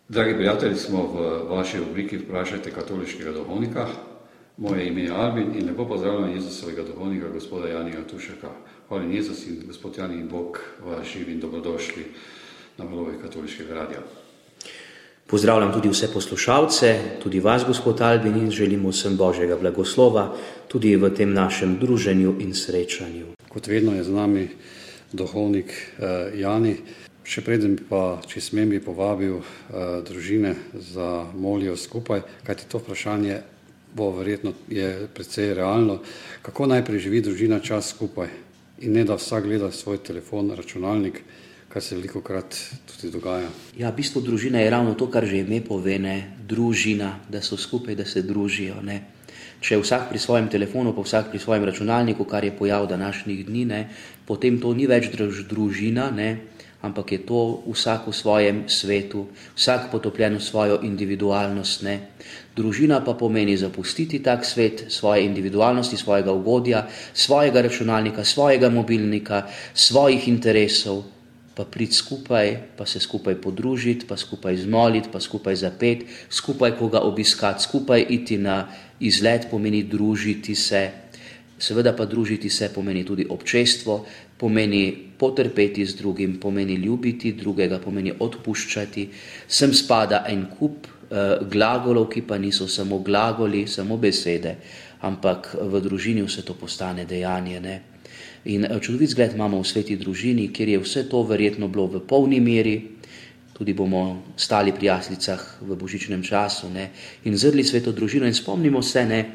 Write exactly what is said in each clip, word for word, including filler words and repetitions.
Dragi prijatelji, smo v vaši obliki Vprašajte katoliškega duhovnika. Moje ime je Albin in lepo pozdravljam Jezusovega duhovnika, gospoda Janija Tušeka. Hvala Jezus in gospod Jani in Bog vas živi in dobrodošli na valovih katoliškega radia. Pozdravljam tudi vse poslušalce, tudi vas, gospod Albin, in želimo vsem Božjega blagoslova tudi v tem našem druženju in srečanju. Kot vedno je z nami duhovnik eh, Jani. Še preden pa, če smem, bi povabil uh, družine za molijo skupaj, kajti to vprašanje bo verjetno je precej realno. Kako naj preživi družina čas skupaj in ne da vsak gleda svoj telefon, računalnik, kar se velikokrat tudi dogaja? Ja, bistvo družine je ravno to, kar že ime pove, ne? Družina, da so skupaj, da se družijo. Ne? Če vsak pri svojem telefonu, pa vsak pri svojem računalniku, kar je pojav današnjih dni, ne? Potem to ni več družina, ne? Ampak je to vsak v svojem svetu, vsak potopljen v svojo individualnost. Ne? Družina pa pomeni zapustiti tak svet, svoje individualnosti, svojega ugodja, svojega računalnika, svojega mobilnika, svojih interesov, pa priti skupaj, pa se skupaj podružiti, pa skupaj zmoliti, pa skupaj zapeti, skupaj koga obiskati, skupaj iti na izlet pomeni družiti se. Seveda pa družiti se pomeni tudi občestvo, pomeni potrpeti z drugim, pomeni ljubiti drugega, pomeni odpuščati. Sem spada en kup eh, glagolov, ki pa niso samo glagoli, samo besede, ampak v družini vse to postane dejanje. Ne? In čudovit zgled imamo v sveti družini, kjer je vse to verjetno bilo v polni meri. Tudi bomo stali pri jaslicah v božičnem času, ne? In zrli sveto družino in spomnimo se, ne?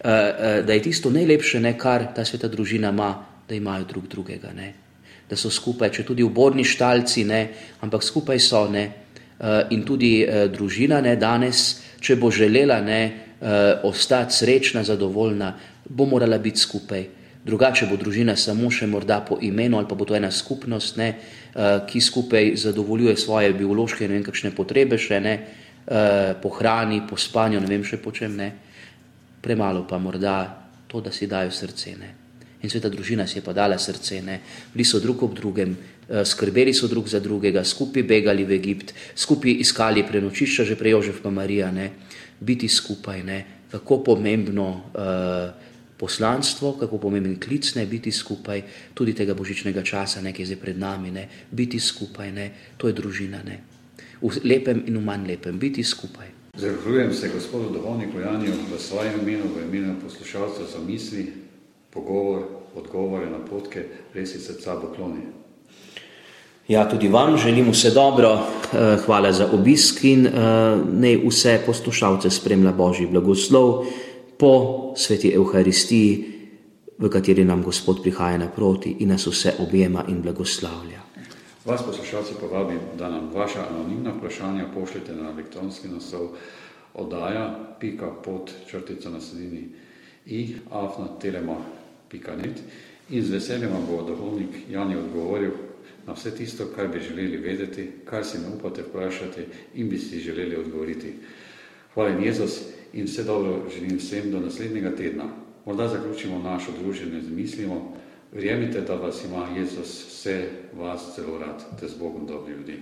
Da je tisto najlepše, ne, kar ta sveta družina ima, da imajo drug drugega, ne? Da so skupaj, če tudi uborni štalci, ne, ampak skupaj so, ne, in tudi družina, ne, danes, če bo želela, ne, ostati srečna, zadovoljna, bo morala biti skupaj. Drugače bo družina samo še morda po imenu ali pa bo to ena skupnost, ne, ki skupaj zadovoljuje svoje biološke, ne vem, kakšne potrebe še, ne, po hrani, po spanju, ne vem še po čem, ne. Premalo pa morda to, da si dajo srce. Ne? In sveta družina si je pa dala srce. Ne? Bili so drug ob drugem, skrbeli so drug za drugega, skupaj begali v Egipt, skupaj iskali prenočišča, že prej Jožef pa Marija. Ne? Biti skupaj, ne? Kako pomembno uh, poslanstvo, kako pomemben klic, ne? Biti skupaj, tudi tega božičnega časa, ne? Ki je zdaj pred nami. Ne? Biti skupaj, ne? To je družina. Ne? V lepem in v manj lepem, biti skupaj. Zahvaljujem se gospodu duhovniku Janiju v svojem imenu, v imenu poslušalcev za misli, pogovor, odgovore, napotke, res iz srca pokloni. Ja, tudi vam želim vse dobro, hvala za obisk in naj vse poslušalce spremlja Božji blagoslov po sveti Evharistiji, v kateri nam Gospod prihaja naproti in nas vse objema in blagoslavlja. Vas, poslušalci, povabim, da nam vaša anonimna vprašanja pošljete na elektronski naslov oddaja pika pod črtica na sredini i afna telema pika net in z veseljem vam bo duhovnik Jani odgovoril na vse tisto, kar bi želeli vedeti, kar si ne upate vprašati in bi si želeli odgovoriti. Hvala Jezus in vse dobro želim vsem do naslednjega tedna. Morda zaključimo našo druženje z mislimo. Verjemite, da vas ima Jezus vse vas celo rad, te z Bogom dobri ljudi.